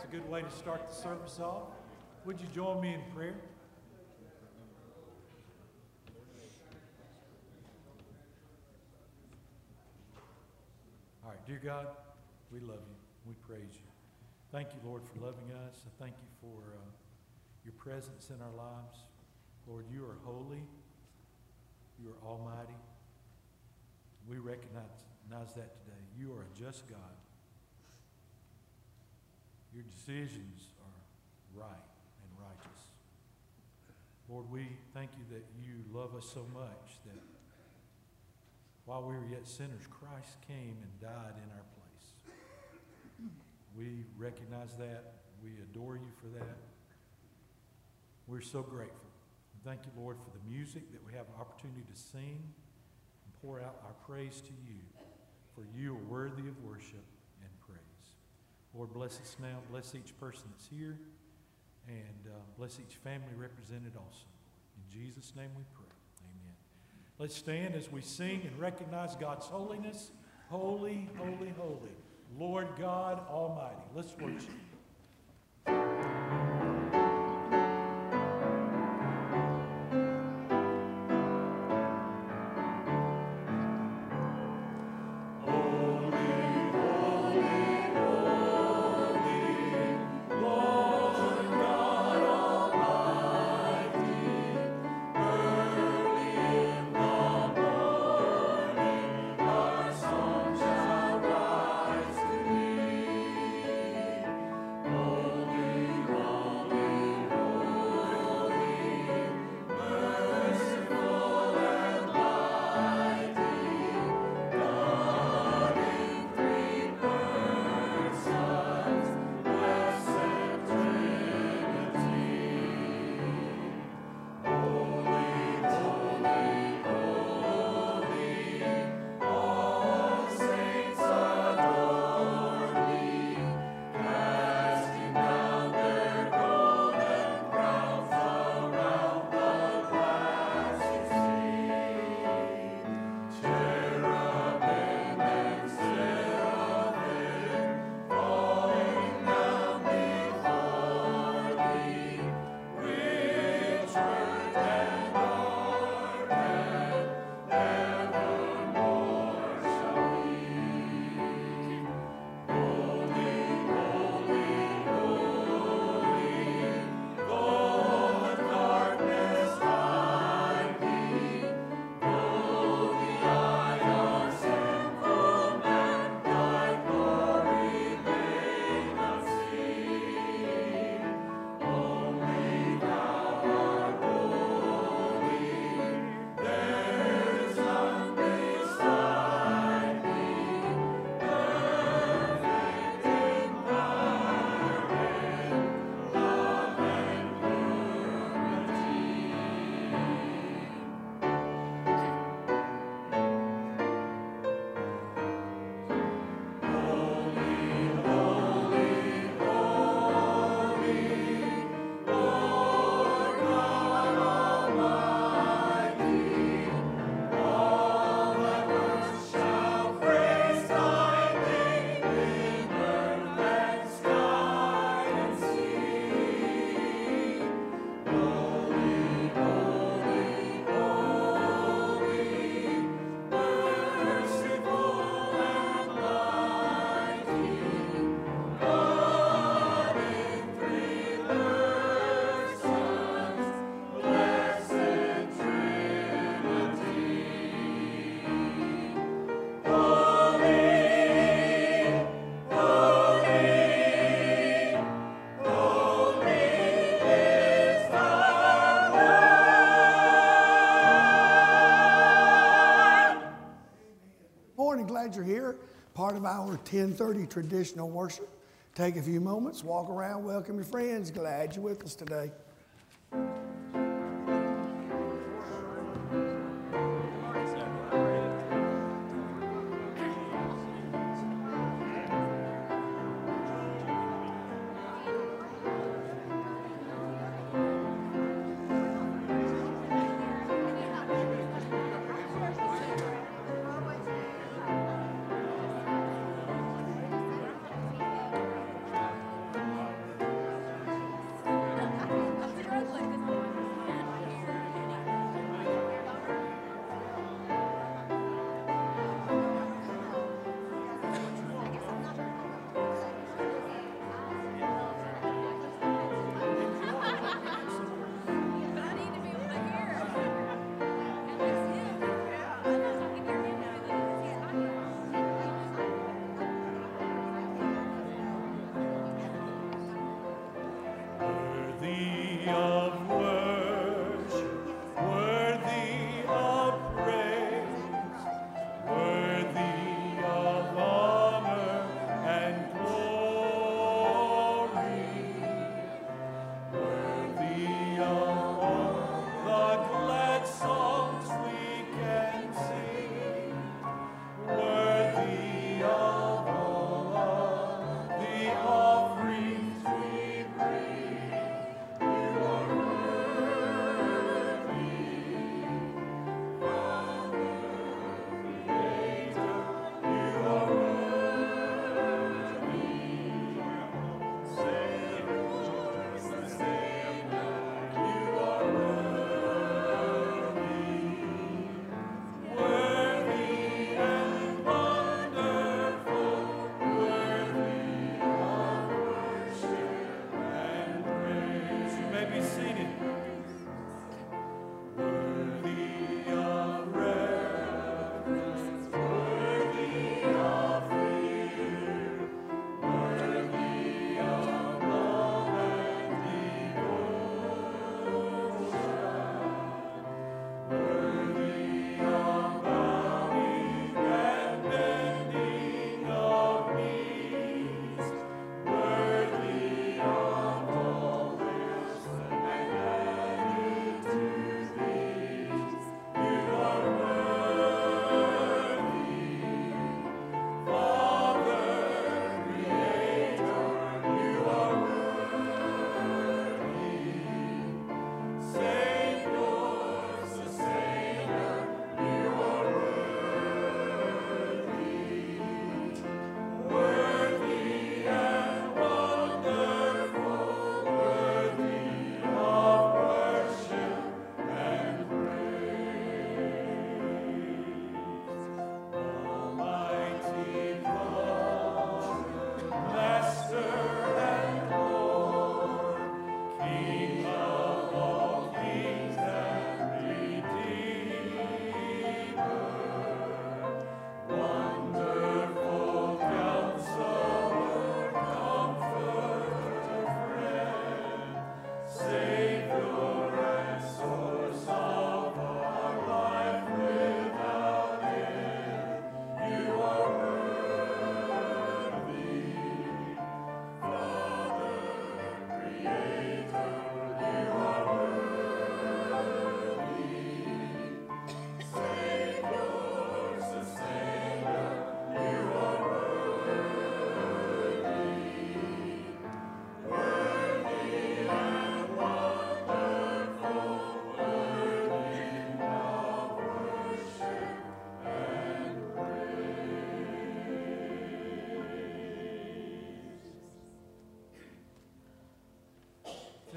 a good way to start the service off. Would you join me in prayer? All right, dear God, we love you. We praise you. Thank you, Lord, for loving us. I thank you for your presence in our lives. Lord, you are holy. You are almighty. We recognize that today. You are a just God. Your decisions are right and righteous. Lord, we thank you that you love us so much that while we were yet sinners, Christ came and died in our place. We recognize that. We adore you for that. We're so grateful. And thank you, Lord, for the music that we have an opportunity to sing and pour out our praise to you, for you are worthy of worship and praise. Lord, bless us now. Bless each person that's here, and bless each family represented also. In Jesus' name we pray. Amen. Let's stand as we sing and recognize God's holiness. Holy, holy, holy, Lord God Almighty. Let's worship. Glad you're here. Part of our 10:30 traditional worship. Take a few moments, walk around, welcome your friends. Glad you're with us today.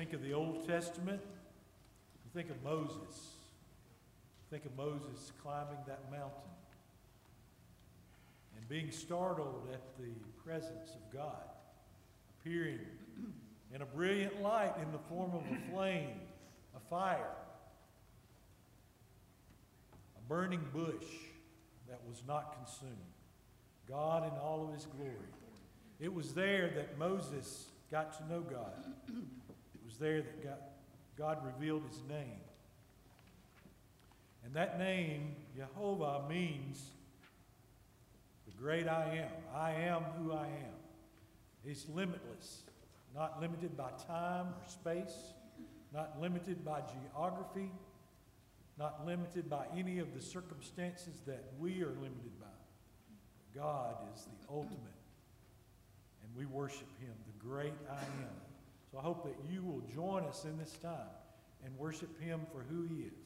think of the Old Testament, you think of Moses. Think of Moses climbing that mountain and being startled at the presence of God, appearing in a brilliant light in the form of a flame, a fire, a burning bush that was not consumed. God in all of his glory. It was there that Moses got to know God. It was there that God revealed his name. And that name, Jehovah, means the great I am. I am who I am. He's limitless, not limited by time or space, not limited by geography, not limited by any of the circumstances that we are limited by. God is the ultimate, and we worship him, the great I am. So I hope that you will join us in this time and worship him for who he is.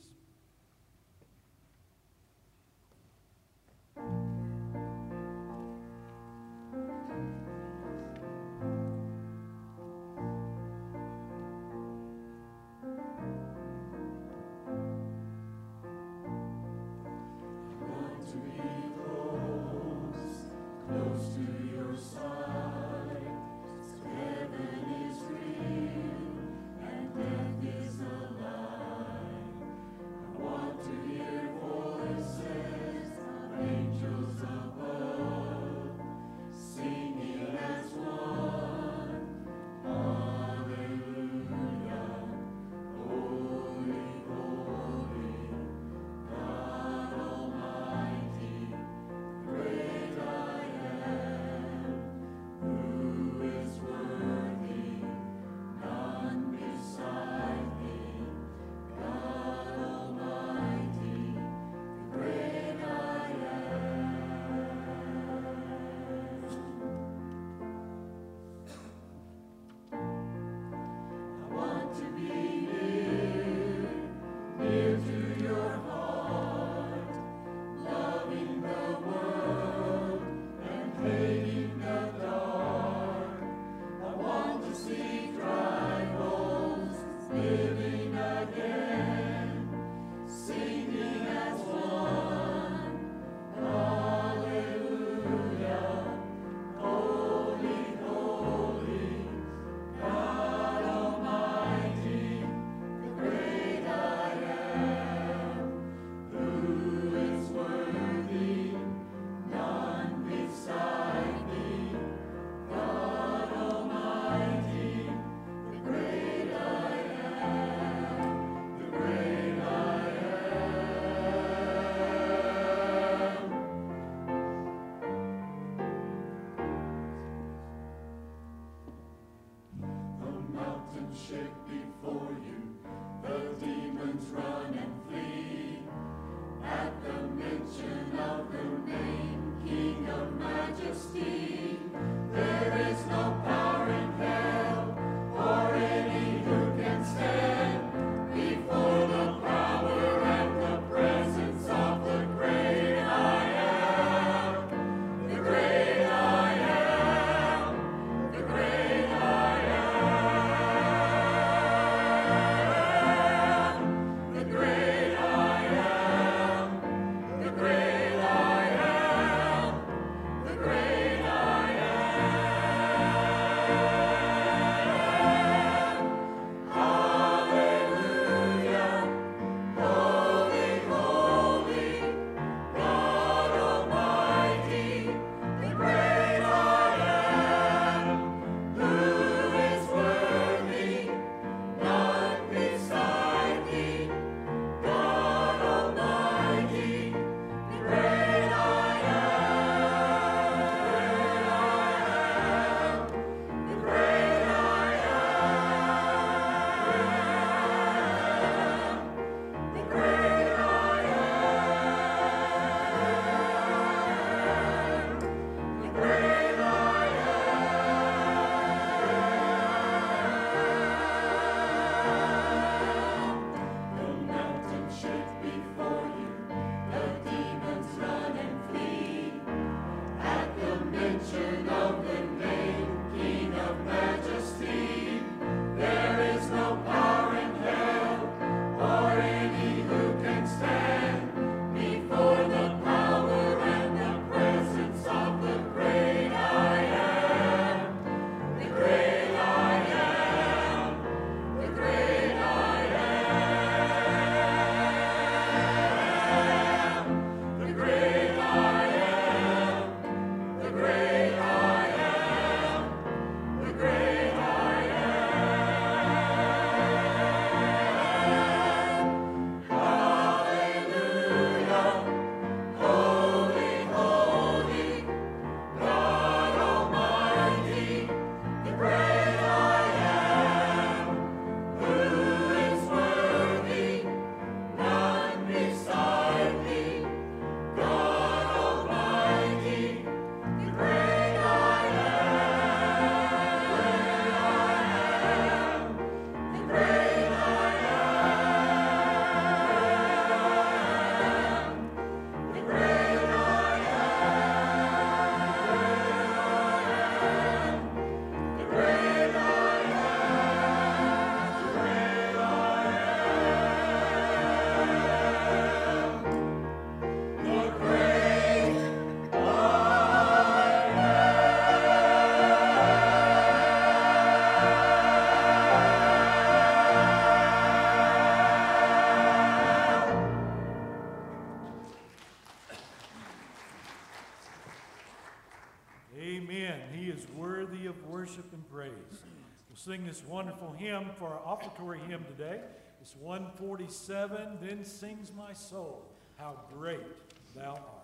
worthy of worship and praise. We'll sing this wonderful hymn for our offertory hymn today. It's 147, Then Sings My Soul, How Great Thou Art.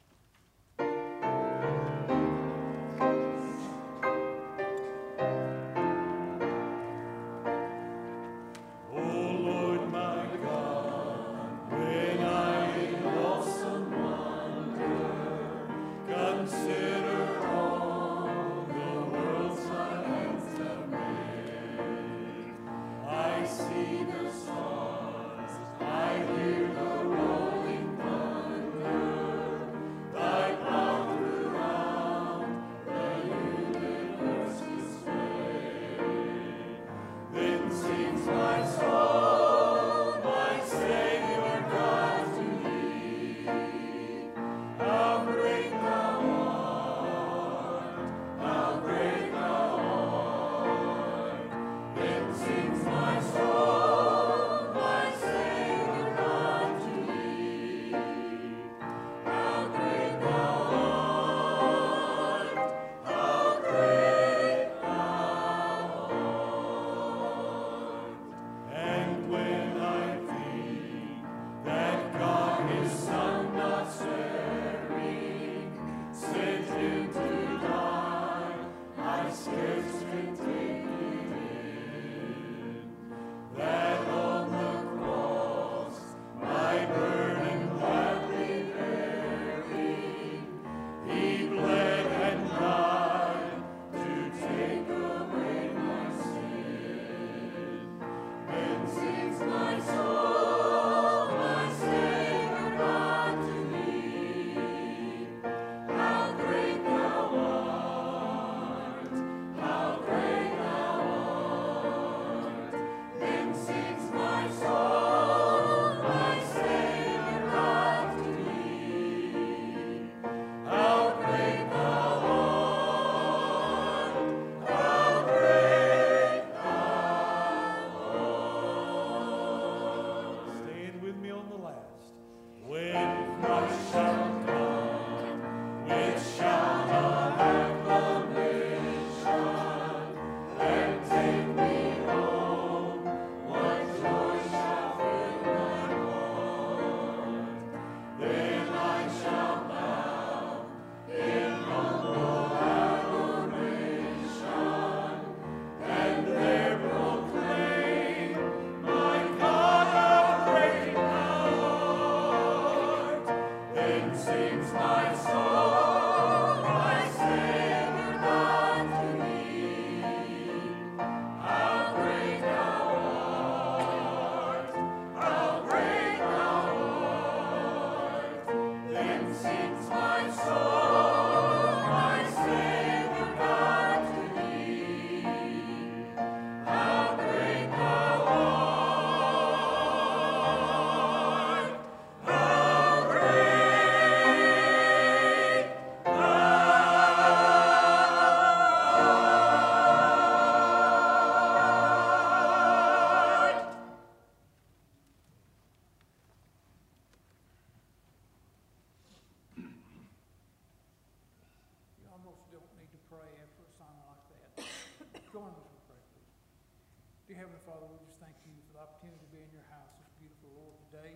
Dear Heavenly Father, we just thank you for the opportunity to be in your house this beautiful, Lord, today.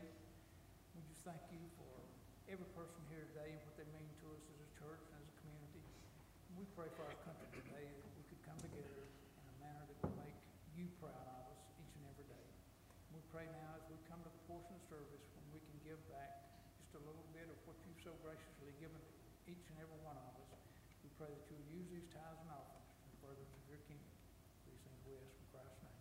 We just thank you for every person here today and what they mean to us as a church and as a community. And we pray for our country today that we could come together in a manner that would make you proud of us each and every day. And we pray now as we come to the portion of service when we can give back just a little bit of what you've so graciously given to each and every one of us. We pray that you will use these tithes and offerings in furtherance of your kingdom. These things we ask in Christ's name.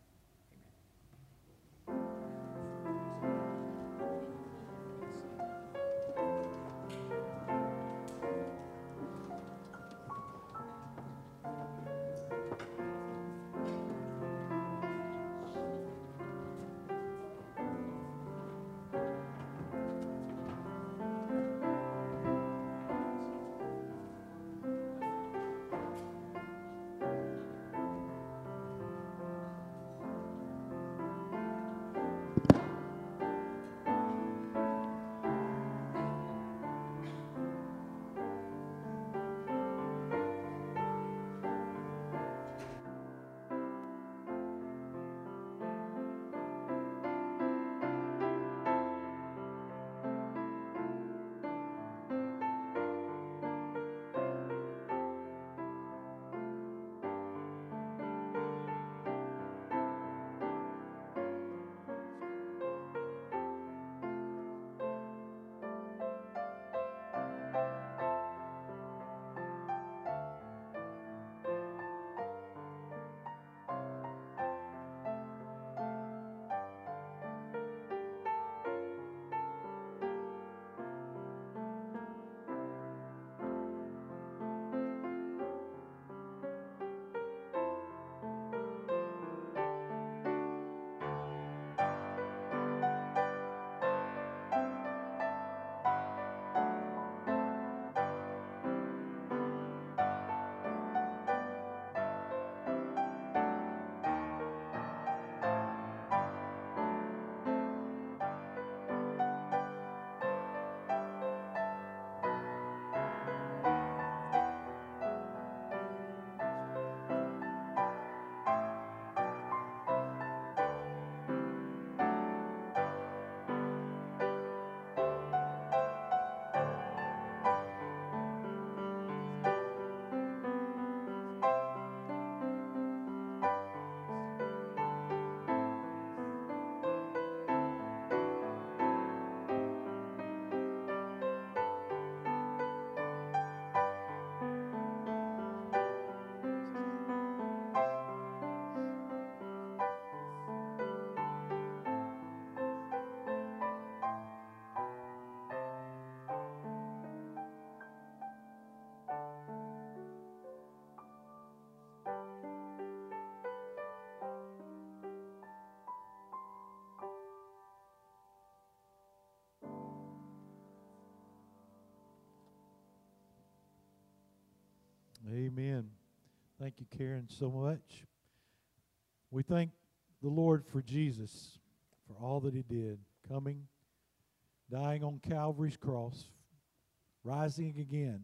Amen. Thank you, Karen, so much. We thank the Lord for Jesus, for all that he did, coming, dying on Calvary's cross, rising again,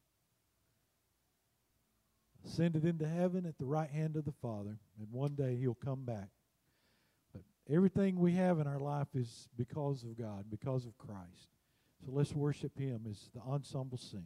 ascended into heaven at the right hand of the Father, and one day he'll come back. But everything we have in our life is because of God, because of Christ. So let's worship him as the ensemble sings.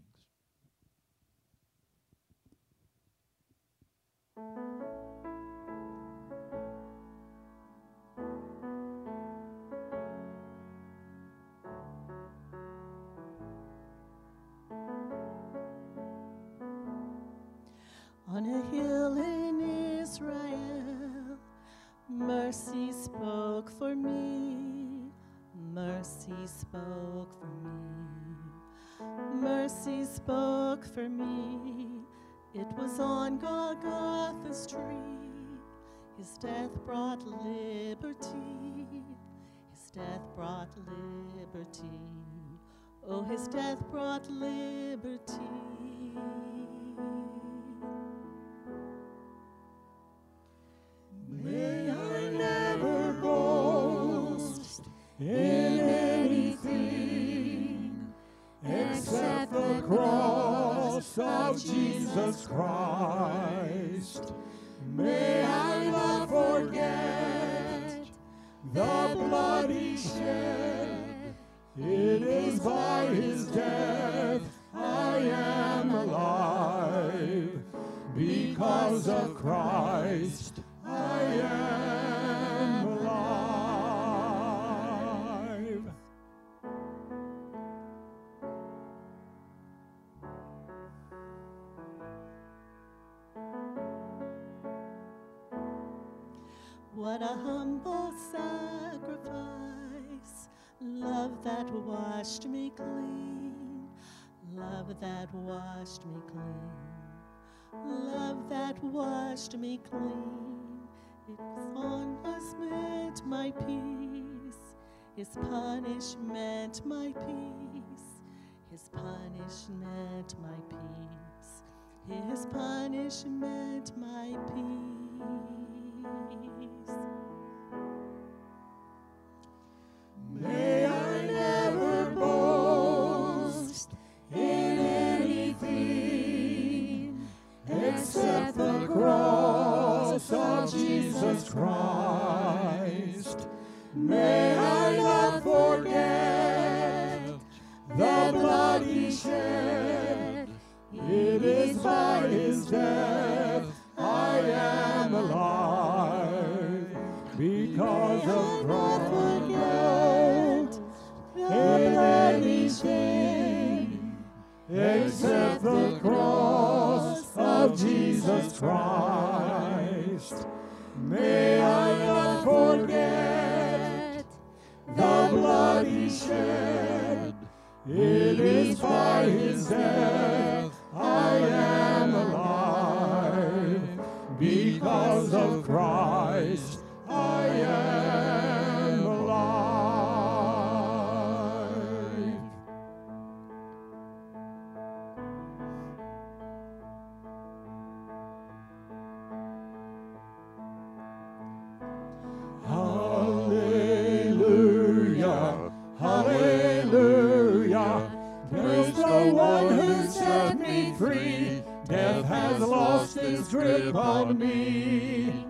On a hill in Israel, mercy spoke for me. Mercy spoke for me. Mercy spoke for me. It was on Golgotha's tree. His death brought liberty. His death brought liberty. Oh, his death brought liberty. May I never boast in anything except the cross of Jesus Christ. May I not forget the blood he shed. It is by his death I am alive. Because of Christ I am alive. What a humble sacrifice, love that washed me clean, love that washed me clean, love that washed me clean. His punishment my peace, his punishment my peace, his punishment my peace, his punishment my peace. May I never boast in anything except the cross of Jesus Christ. May I not forget the blood he shed. It is by his death I am alive. Because of Christ, in anything except the cross of Jesus Christ. May I not forget the blood he shed. It is by his death I am alive. Because of Christ I am alive. Hallelujah, hallelujah. Praise the one who set me free. Death has lost its grip on me.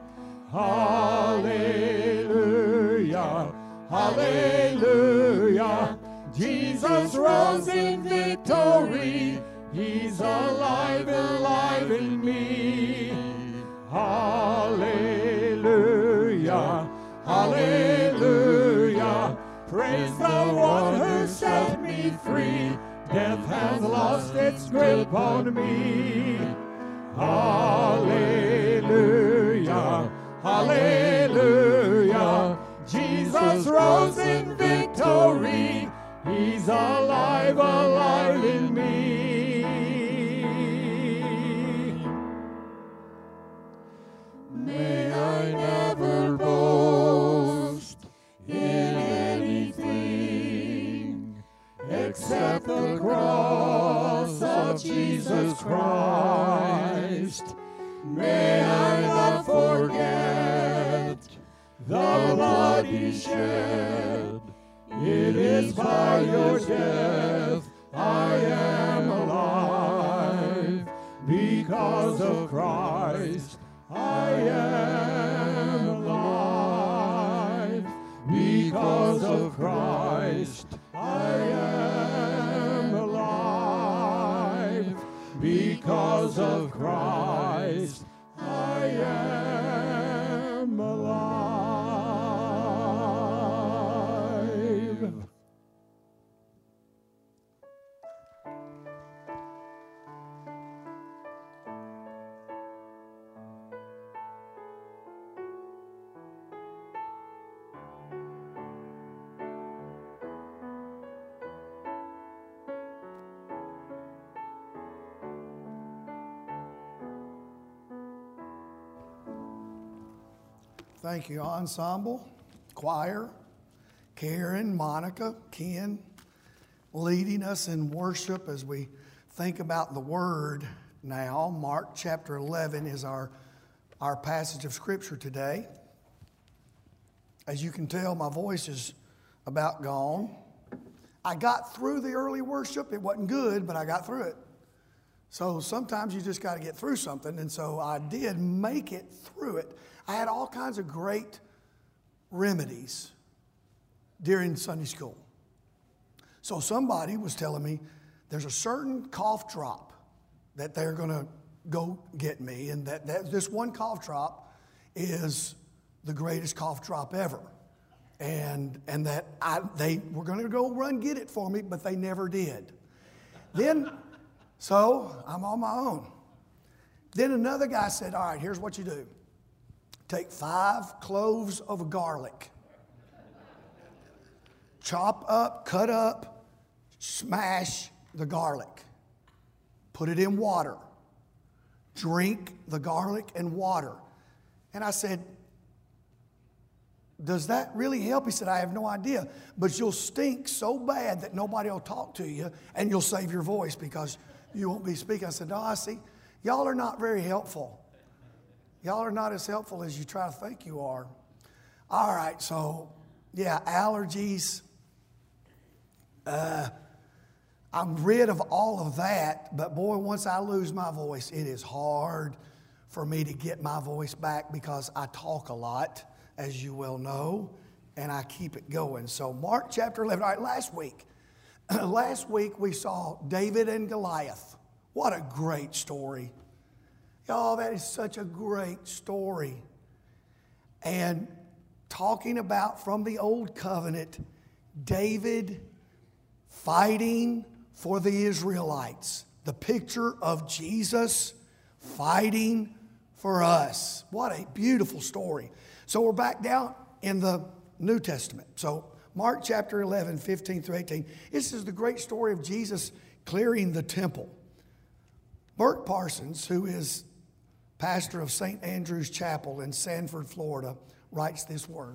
Hallelujah, hallelujah. Jesus rose in victory. He's alive, alive in me. Hallelujah, hallelujah. Praise the one who set me free. Death has lost its grip on me. Hallelujah, hallelujah. Jesus rose in victory. He's alive, alive in me. May I never boast in anything except the cross of Jesus Christ. may I not forget the blood He shed. It is by your death I am alive. Because of Christ I am alive. Because of Christ I am alive. Because of Christ I am alive. Thank you, ensemble, choir, Karen, Monica, Ken, leading us in worship as we think about the Word now. Mark chapter 11 is our passage of Scripture today. As you can tell, my voice is about gone. I got through the early worship. It wasn't good, but I got through it. So sometimes you just got to get through something, and so I did make it through it. I had all kinds of great remedies during Sunday school. So somebody was telling me there's a certain cough drop that they're going to go get me, and that this one cough drop is the greatest cough drop ever. And that they were going to go run get it for me, but they never did. So I'm on my own. Then another guy said, all right, here's what you do. Take 5 cloves of garlic. Chop up, cut up, smash the garlic. Put it in water. Drink the garlic and water. And I said, does that really help? He said, I have no idea. But you'll stink so bad that nobody will talk to you, and you'll save your voice because you won't be speaking. I said, no, I see. Y'all are not very helpful. Y'all are not as helpful as you try to think you are. All right, so, yeah, allergies. I'm rid of all of that, but boy, once I lose my voice, it is hard for me to get my voice back because I talk a lot, as you well know, and I keep it going. So Mark chapter 11. All right, last week we saw David and Goliath. What a great story. Oh, that is such a great story. And talking about from the old covenant, David fighting for the Israelites. The picture of Jesus fighting for us. What a beautiful story. So we're back down in the New Testament. So Mark chapter 11, 15 through 18. This is the great story of Jesus clearing the temple. Bert Parsons, who is pastor of St. Andrew's Chapel in Sanford, Florida, writes this word.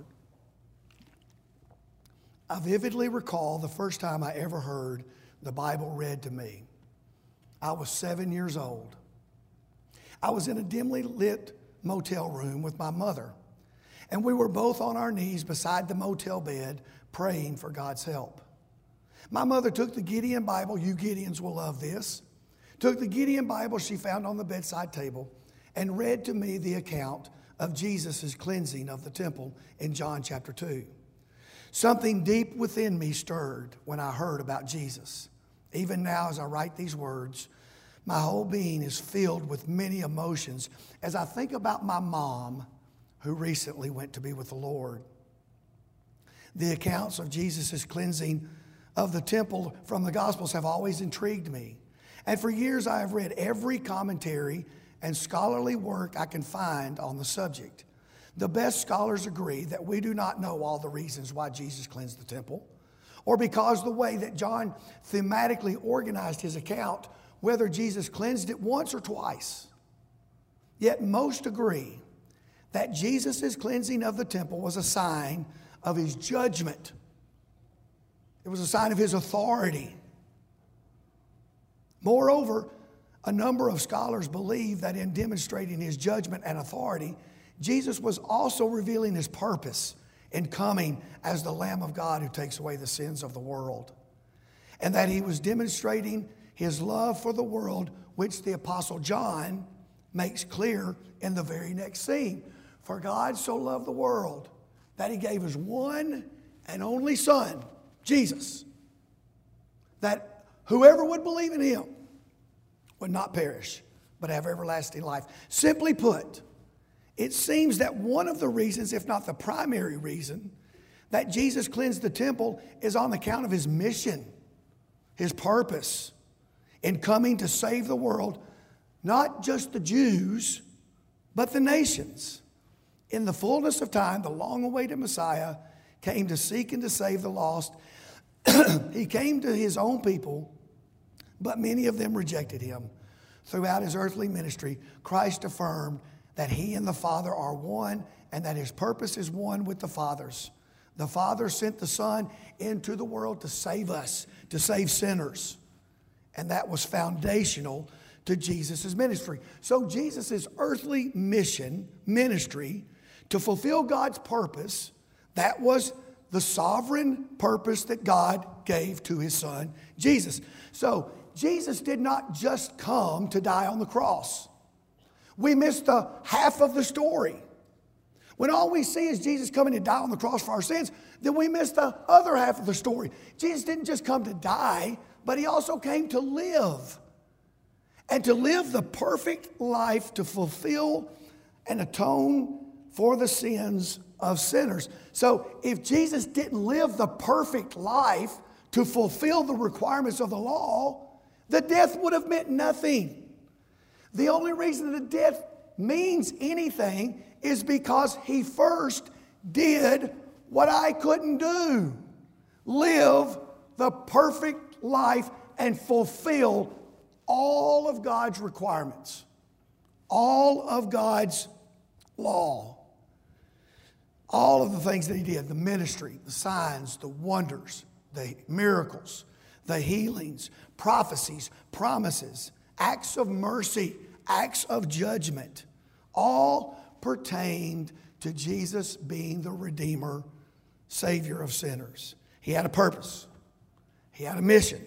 I vividly recall the first time I ever heard the Bible read to me. I was 7 years old. I was in a dimly lit motel room with my mother, and we were both on our knees beside the motel bed praying for God's help. My mother took the Gideon Bible, you Gideons will love this, took the Gideon Bible she found on the bedside table and read to me the account of Jesus' cleansing of the temple in John chapter 2. Something deep within me stirred when I heard about Jesus. Even now, as I write these words, my whole being is filled with many emotions as I think about my mom, who recently went to be with the Lord. The accounts of Jesus' cleansing of the temple from the Gospels have always intrigued me. And for years, I have read every commentary and scholarly work I can find on the subject. The best scholars agree that we do not know all the reasons why Jesus cleansed the temple, or because the way that John thematically organized his account, whether Jesus cleansed it once or twice. Yet most agree that Jesus' cleansing of the temple was a sign of his judgment. It was a sign of his authority. Moreover, a number of scholars believe that in demonstrating his judgment and authority, Jesus was also revealing his purpose in coming as the Lamb of God who takes away the sins of the world. And that he was demonstrating his love for the world, which the Apostle John makes clear in the very next scene. For God so loved the world that he gave his one and only Son, Jesus, that whoever would believe in him would not perish, but have everlasting life. Simply put, it seems that one of the reasons, if not the primary reason, that Jesus cleansed the temple is on account of his mission, his purpose in coming to save the world, not just the Jews, but the nations. In the fullness of time, the long-awaited Messiah came to seek and to save the lost. He came to his own people, but many of them rejected him. Throughout his earthly ministry, Christ affirmed that he and the Father are one and that his purpose is one with the Father's. The Father sent the Son into the world to save us, to save sinners. And that was foundational to Jesus' ministry. So Jesus' earthly ministry, to fulfill God's purpose, that was the sovereign purpose that God gave to his Son, Jesus. So Jesus did not just come to die on the cross. We missed the half of the story. When all we see is Jesus coming to die on the cross for our sins, then we miss the other half of the story. Jesus didn't just come to die, but he also came to live. And to live the perfect life to fulfill and atone for the sins of sinners. So if Jesus didn't live the perfect life to fulfill the requirements of the law, the death would have meant nothing. The only reason the death means anything is because he first did what I couldn't do. Live the perfect life and fulfill all of God's requirements, all of God's law, all of the things that he did, the ministry, the signs, the wonders, the miracles, the healings, prophecies, promises, acts of mercy, acts of judgment, all pertained to Jesus being the Redeemer, Savior of sinners. He had a purpose. He had a mission.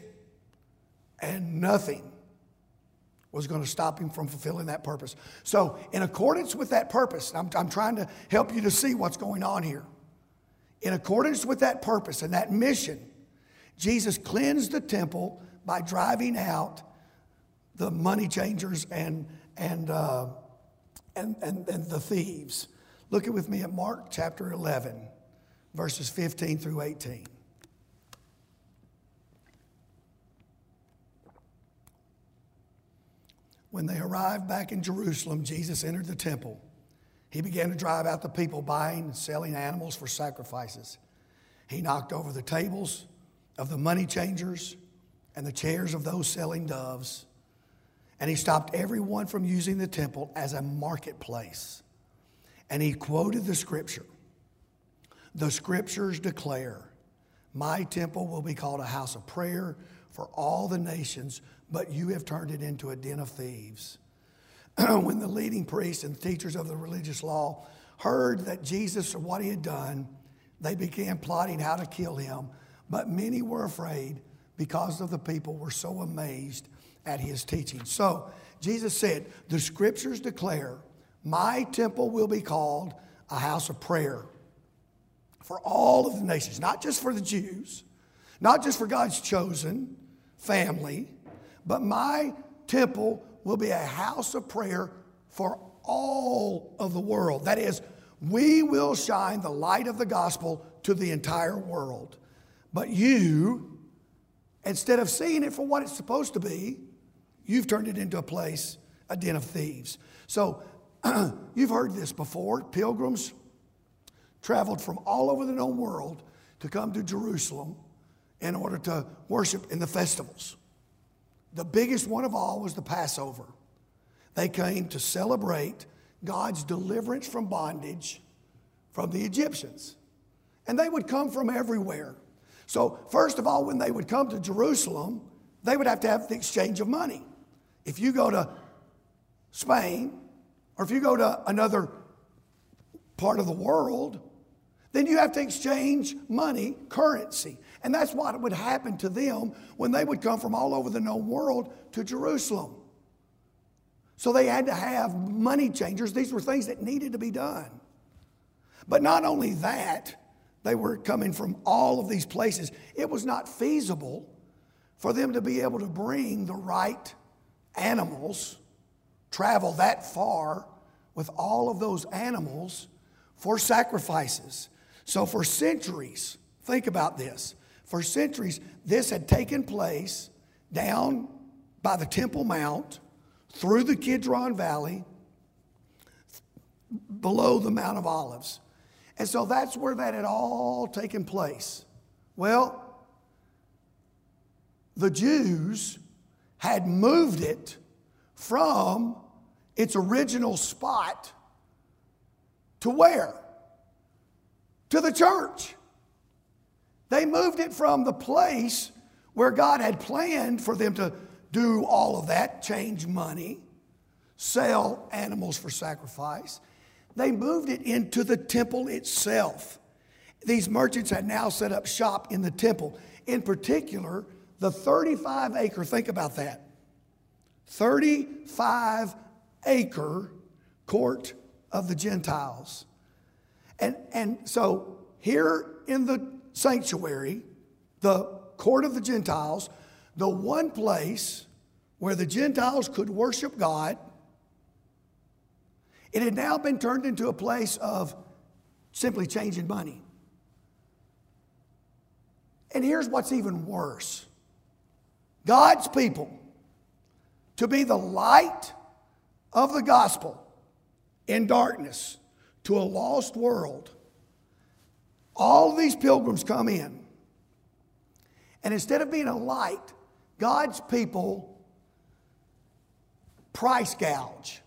And nothing was going to stop him from fulfilling that purpose. So in accordance with that purpose, I'm trying to help you to see what's going on here. In accordance with that purpose and that mission, Jesus cleansed the temple by driving out the money changers and the thieves. Look with me at Mark chapter 11, verses 15 through 18. When they arrived back in Jerusalem, Jesus entered the temple. He began to drive out the people buying and selling animals for sacrifices. He knocked over the tables of the money changers and the chairs of those selling doves. And he stopped everyone from using the temple as a marketplace. And he quoted the scripture. The scriptures declare, "My temple will be called a house of prayer for all the nations, but you have turned it into a den of thieves." When the leading priests and teachers of the religious law heard that Jesus or what he had done, they began plotting how to kill him. But many were afraid because of the people were so amazed at his teaching. So Jesus said, the scriptures declare, my temple will be called a house of prayer for all of the nations, not just for the Jews, not just for God's chosen family, but my temple will be a house of prayer for all of the world. That is, we will shine the light of the gospel to the entire world. But you, instead of seeing it for what it's supposed to be, you've turned it into a place, a den of thieves. So you've heard this before. Pilgrims traveled from all over the known world to come to Jerusalem in order to worship in the festivals. The biggest one of all was the Passover. They came to celebrate God's deliverance from bondage from the Egyptians. And they would come from everywhere. So first of all, when they would come to Jerusalem, they would have to have the exchange of money. If you go to Spain, or if you go to another part of the world, then you have to exchange money, currency. And that's what would happen to them when they would come from all over the known world to Jerusalem. So they had to have money changers. These were things that needed to be done. But not only that, they were coming from all of these places. It was not feasible for them to be able to bring the right animals, travel that far with all of those animals for sacrifices. So for centuries, think about this. For centuries, this had taken place down by the Temple Mount, through the Kidron Valley, below the Mount of Olives. And so that's where that had all taken place. Well, the Jews had moved it from its original spot to where? To the church. They moved it from the place where God had planned for them to do all of that, change money, sell animals for sacrifice. They moved it into the temple itself. These merchants had now set up shop in the temple. In particular, the 35-acre, think about that, 35-acre court of the Gentiles. And so here in the sanctuary, the court of the Gentiles, the one place where the Gentiles could worship God, it had now been turned into a place of simply changing money. And here's what's even worse. God's people, to be the light of the gospel in darkness to a lost world, all these pilgrims come in. And instead of being a light, God's people price gouge.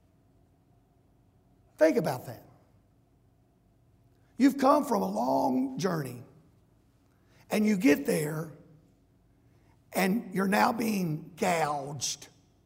Think about that. You've come from a long journey, and you get there, and you're now being gouged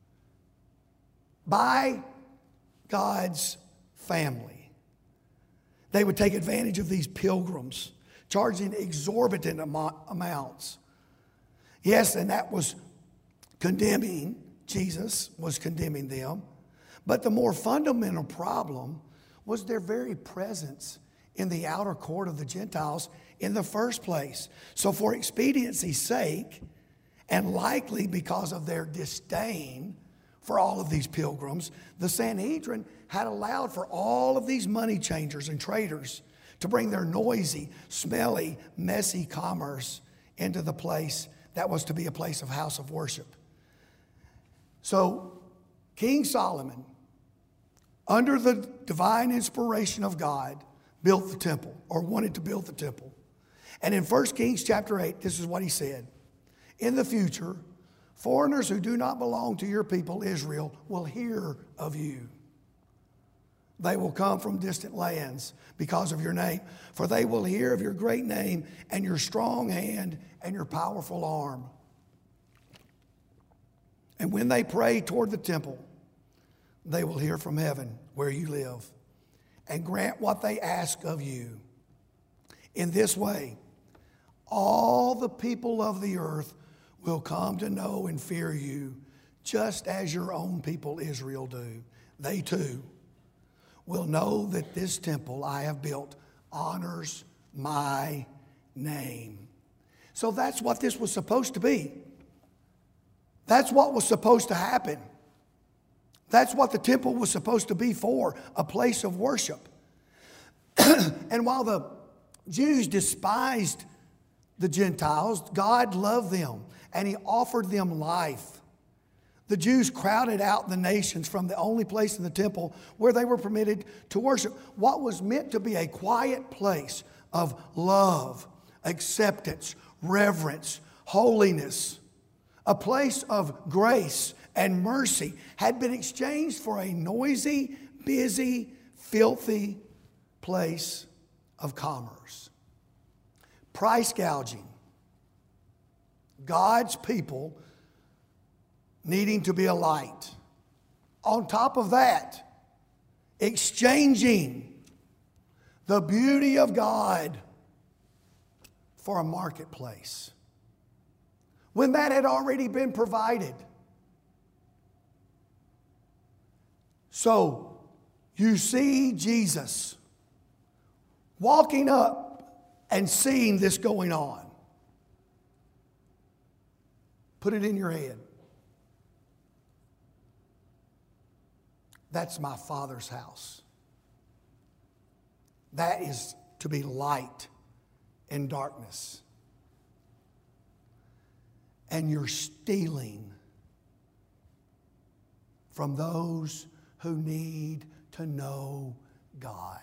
by God's family. They would take advantage of these pilgrims, charging exorbitant amounts. Yes, and that was condemning, Jesus was condemning them. But the more fundamental problem was their very presence in the outer court of the Gentiles in the first place. So for expediency's sake, and likely because of their disdain for all of these pilgrims, the Sanhedrin had allowed for all of these money changers and traders to bring their noisy, smelly, messy commerce into the place that was to be a place of house of worship. So King Solomon, under the divine inspiration of God, built the temple, or wanted to build the temple. And in 1 Kings chapter 8, this is what he said. In the future, foreigners who do not belong to your people, Israel, will hear of you. They will come from distant lands because of your name, for they will hear of your great name and your strong hand and your powerful arm. And when they pray toward the temple, they will hear from heaven where you live and grant what they ask of you. In this way, all the people of the earth will come to know and fear you, just as your own people Israel do. They too will know that this temple I have built honors my name. So that's what this was supposed to be. That's what was supposed to happen. That's what the temple was supposed to be for, a place of worship. And while the Jews despised the Gentiles, God loved them and He offered them life. The Jews crowded out the nations from the only place in the temple where they were permitted to worship. What was meant to be a quiet place of love, acceptance, reverence, holiness, a place of grace and mercy, had been exchanged for a noisy, busy, filthy place of commerce. Price gouging. God's people needing to be a light. On top of that, exchanging the beauty of God for a marketplace, when that had already been provided. So you see Jesus walking up and seeing this going on. Put it in your head. That's my Father's house. That is to be light in darkness. And you're stealing from those who need to know God.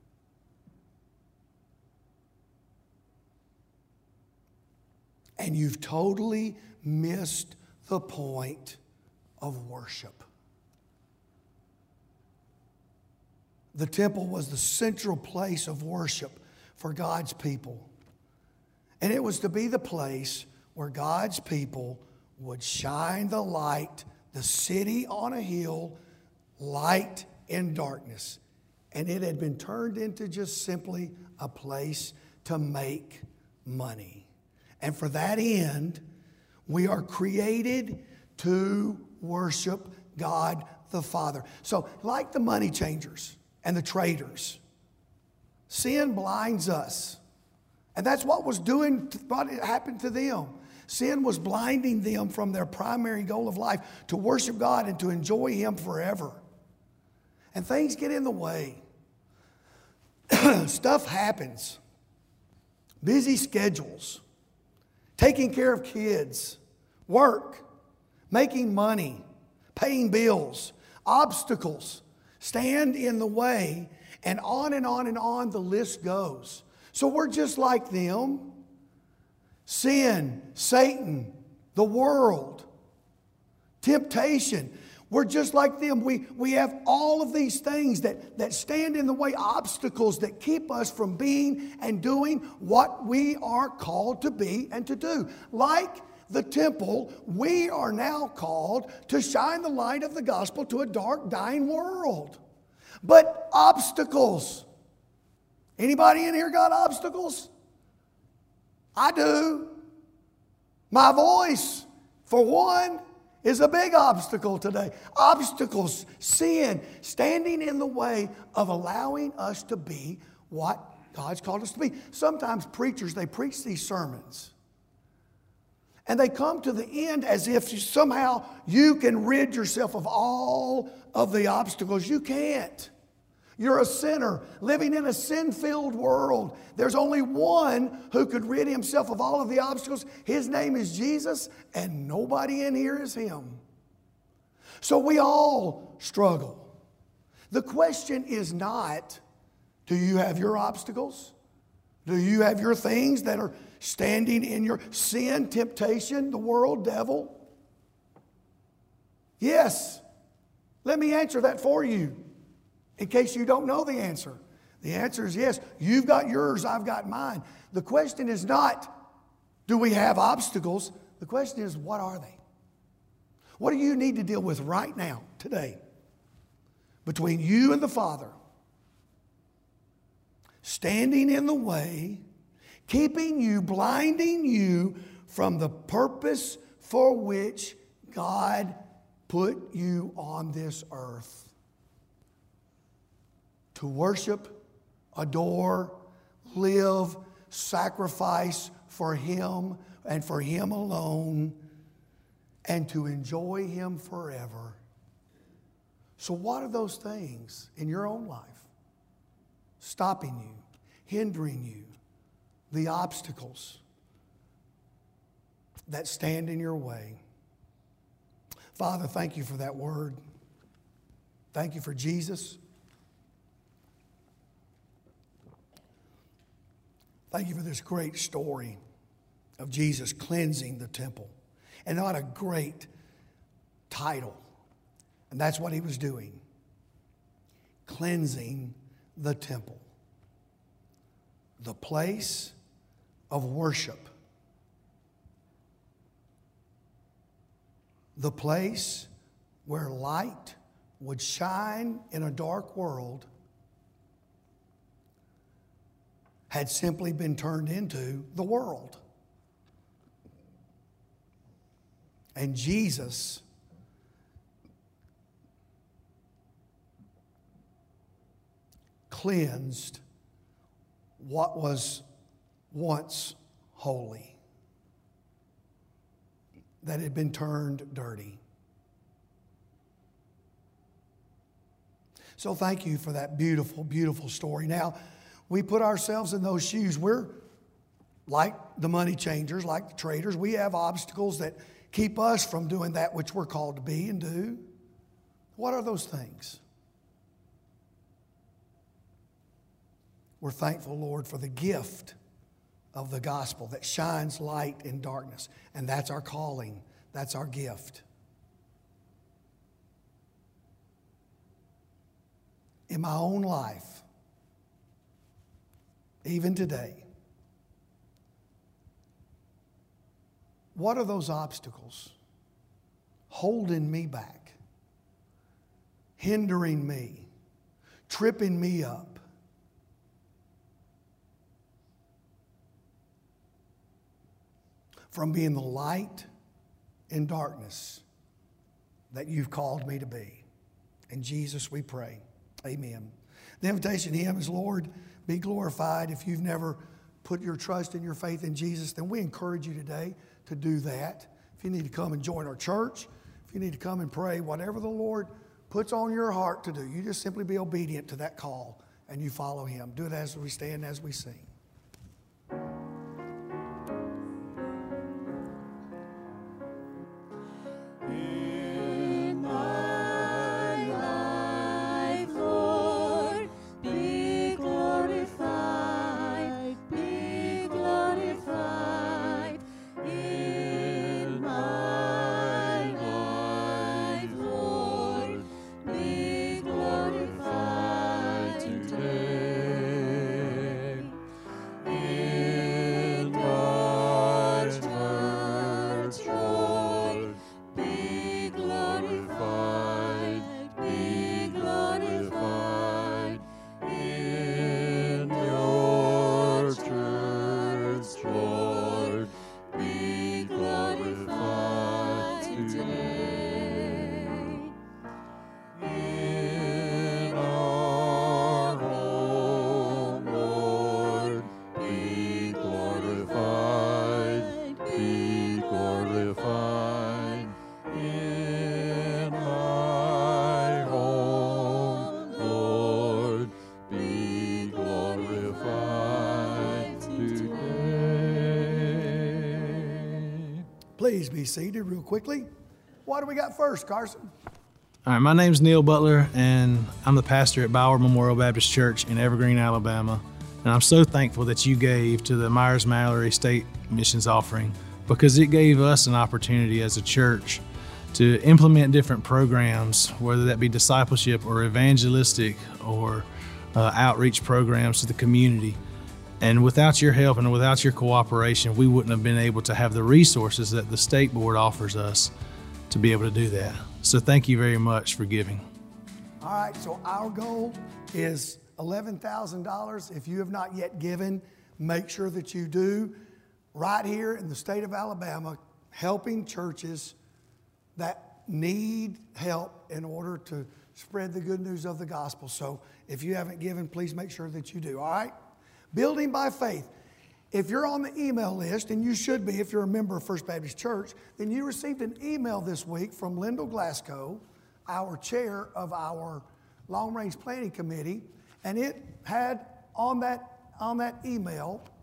And you've totally missed the point of worship. The temple was the central place of worship for God's people. And it was to be the place where God's people would shine the light, the city on a hill, light in darkness. And it had been turned into just simply a place to make money. And for that end, we are created to worship God the Father. So, like the money changers and the traders, sin blinds us. And that's what happened to them. Sin was blinding them from their primary goal of life, to worship God and to enjoy Him forever. And things get in the way. Stuff happens. Busy schedules. Taking care of kids. Work. Making money. Paying bills. Obstacles stand in the way, and on and on and on the list goes. So we're just like them. Sin, Satan, the world, temptation. We're just like them. We have all of these things that stand in the way, obstacles that keep us from being and doing what we are called to be and to do. Like the temple, we are now called to shine the light of the gospel to a dark, dying world. But obstacles. Anybody in here got obstacles? I do. My voice, for one, is a big obstacle today. Obstacles, sin, standing in the way of allowing us to be what God's called us to be. Sometimes preachers, they preach these sermons, and they come to the end as if somehow you can rid yourself of all of the obstacles. You can't. You're a sinner living in a sin-filled world. There's only one who could rid himself of all of the obstacles. His name is Jesus, and nobody in here is Him. So we all struggle. The question is not, do you have your obstacles? Do you have your things that are standing in your sin, temptation, the world, devil? Yes. Let me answer that for you, in case you don't know the answer. The answer is yes. You've got yours, I've got mine. The question is not, do we have obstacles? The question is, what are they? What do you need to deal with right now, today, between you and the Father? Standing in the way, keeping you, blinding you from the purpose for which God put you on this earth. To worship, adore, live, sacrifice for Him and for Him alone, and to enjoy Him forever. So what are those things in your own life stopping you, hindering you, the obstacles that stand in your way? Father, thank you for that word. Thank you for Jesus. Thank you for this great story of Jesus cleansing the temple. And not a great title. And that's what He was doing. Cleansing the temple. The place of worship. the place where light would shine in a dark world, had simply been turned into the world. And Jesus cleansed what was once holy, that had been turned dirty. So thank you for that beautiful, beautiful story. Now, we put ourselves in those shoes. We're like the money changers, like the traders. We have obstacles that keep us from doing that which we're called to be and do. What are those things? We're thankful, Lord, for the gift of the gospel that shines light in darkness. And that's our calling. That's our gift. In my own life, even today, what are those obstacles holding me back, hindering me, tripping me up? From being the light in darkness that you've called me to be. In Jesus we pray. Amen. The invitation hymn is, Lord, be glorified. If you've never put your trust and your faith in Jesus, then we encourage you today to do that. If you need to come and join our church, if you need to come and pray, whatever the Lord puts on your heart to do, you just simply be obedient to that call and you follow Him. Do it as we stand, as we sing. Please be seated real quickly. What do we got first, Carson? All right, my name's Neil Butler, and I'm the pastor at Bauer Memorial Baptist Church in Evergreen, Alabama. And I'm so thankful that you gave to the Myers-Mallory State Missions Offering, because it gave us an opportunity as a church to implement different programs, whether that be discipleship or evangelistic or outreach programs to the community. And without your help and without your cooperation, we wouldn't have been able to have the resources that the state board offers us to be able to do that. So thank you very much for giving. All right, so our goal is $11,000. If you have not yet given, make sure that you do. Right here in the state of Alabama, helping churches that need help in order to spread the good news of the gospel. So if you haven't given, please make sure that you do, all right? Building by faith. If you're on the email list, and you should be if you're a member of First Baptist Church, then you received an email this week from Lyndall Glasgow, our chair of our long-range planning committee, and it had on that email